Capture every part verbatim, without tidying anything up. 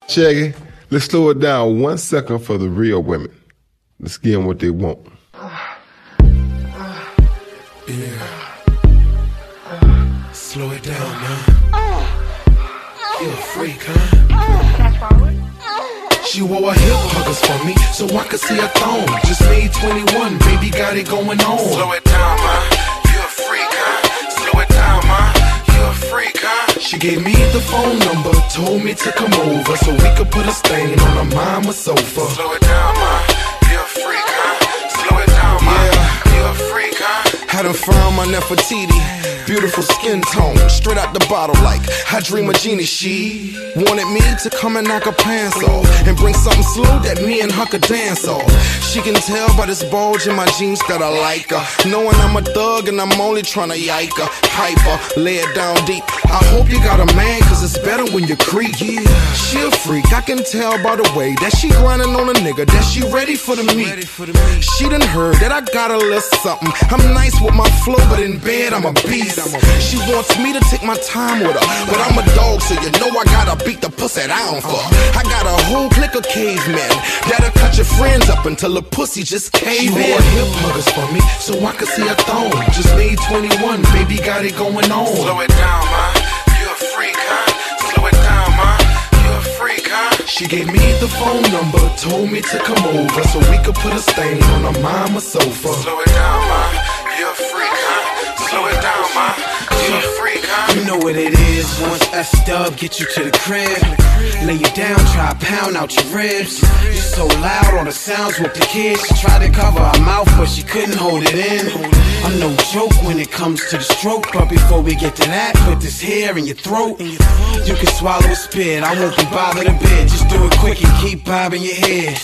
Shaggy, let's slow it down one second for the real women. Let's give them what they want. Yeah. Slow it down, man. You're a freak, huh? She wore her hip huggers for me, so I could see her thong. Just made twenty-one, baby got it going on. Slow it down, man. You're a freak, huh? Slow it down, man. You're a freak, huh? She gave me the phone number, told me to come over so we could put a stain on her mama sofa. Slow it down, man. You're a freak, huh? Slow it down, man. Yeah. You're a freak, huh? Had her found my Nefertiti. Beautiful skin tone, straight out the bottle like I dream a genie. She wanted me to come and knock her pants off and bring something slow that me and her could dance off. She can tell by this bulge in my jeans that I like her, knowing I'm a thug and I'm only trying to yike her. Hype her, lay it down deep. I hope you got a man, cause it's better when you creep. Yeah, she a freak, I can tell by the way that she grinding on a nigga, that she ready for the meat. She done heard that I got a little something. I'm nice with my flow, but in bed I'm a beast. She wants me to take my time with her, but I'm a dog, so you know I gotta beat the pussy down for her. I got a whole clique of cavemen that'll cut your friends up until the pussy just cave in. She wore hip huggers for me, so I could see her thong. Just made twenty-one, baby got it going on. Slow it down, ma. You a freak, huh? Slow it down, ma. You a freak, huh? She gave me the phone number, told me to come over so we could put a stain on her mama's sofa. Slow it down, ma. You a freak, huh? Slow it down, ma. You a freak, huh? You know what it is. Once S-Dub get you to the crib, lay you down, try to pound out your ribs. You so loud, all the sounds woke the kids. She tried to cover her mouth, but she couldn't hold it in. I'm no joke when it comes to the stroke, but before we get to that, put this hair in your throat. You can swallow a spit, I won't be bothered a bit. Just do it quick and keep bobbing your head.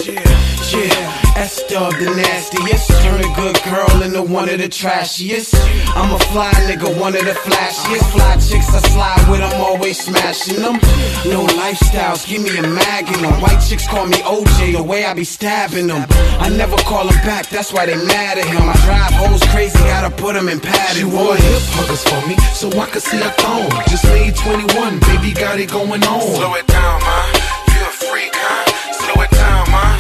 Yeah, S-Dub the nastiest, turn a good girl into one of the trashiest. I'm a fly nigga, one of the flashiest. Fly chicks I slide with, I'm always smashing them. No lifestyles, give me a magnum. White chicks call me O J, the way I be stabbing them. I never call them back, that's why they mad at him. I drive hoes crazy, gotta put them in padded. She wore hip huggers for me, so I could see her thong. Just made twenty-one, baby got it going on. Slow it down, ma. You a freak, huh? Slow it down, ma.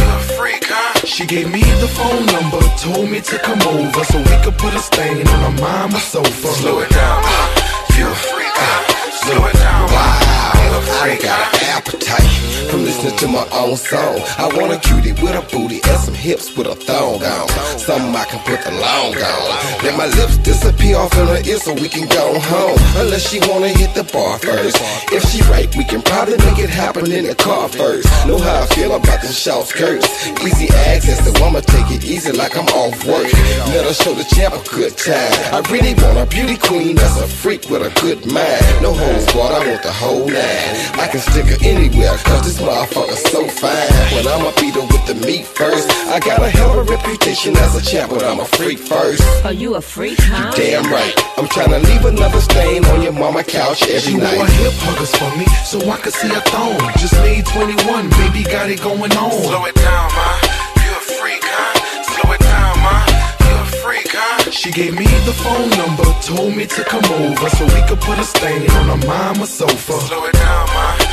She gave me the phone number, told me to come over so we could put a stain on her mama's sofa. Slow it down, you a freak, slow it down, wow, I got an appetite from listening to my own song. I want a cutie with a booty and some hips with a thong on, something I can put the long on. Let my lips disappear off in her ear so we can go home, unless she wanna hit the bar first. If she right, we can probably make it happen in the car first. Know how I feel about them short skirts, easy access, so I'ma take it easy like I'm off work. Let her show the champ a good time. I really want a beauty queen that's a freak with a good mind. No holds barred, I want the whole nine. I can stick her anywhere, cause this motherfucker's so fine. When I'ma beat her with the meat first. I got a hell of a reputation as a champ, but I'm a freak first. Are you a freak, huh? You damn right. I'm trying to leave another stain on your mama couch every she night. She wore hip huggers for me, so I could see her thong. Just made twenty-one, baby got it going on. Slow it down, ma. You a freak, huh? Slow it down, ma. You a freak, huh? She gave me the phone number, told me to come over so we could put a stain on her mama's sofa. Slow it down, ma.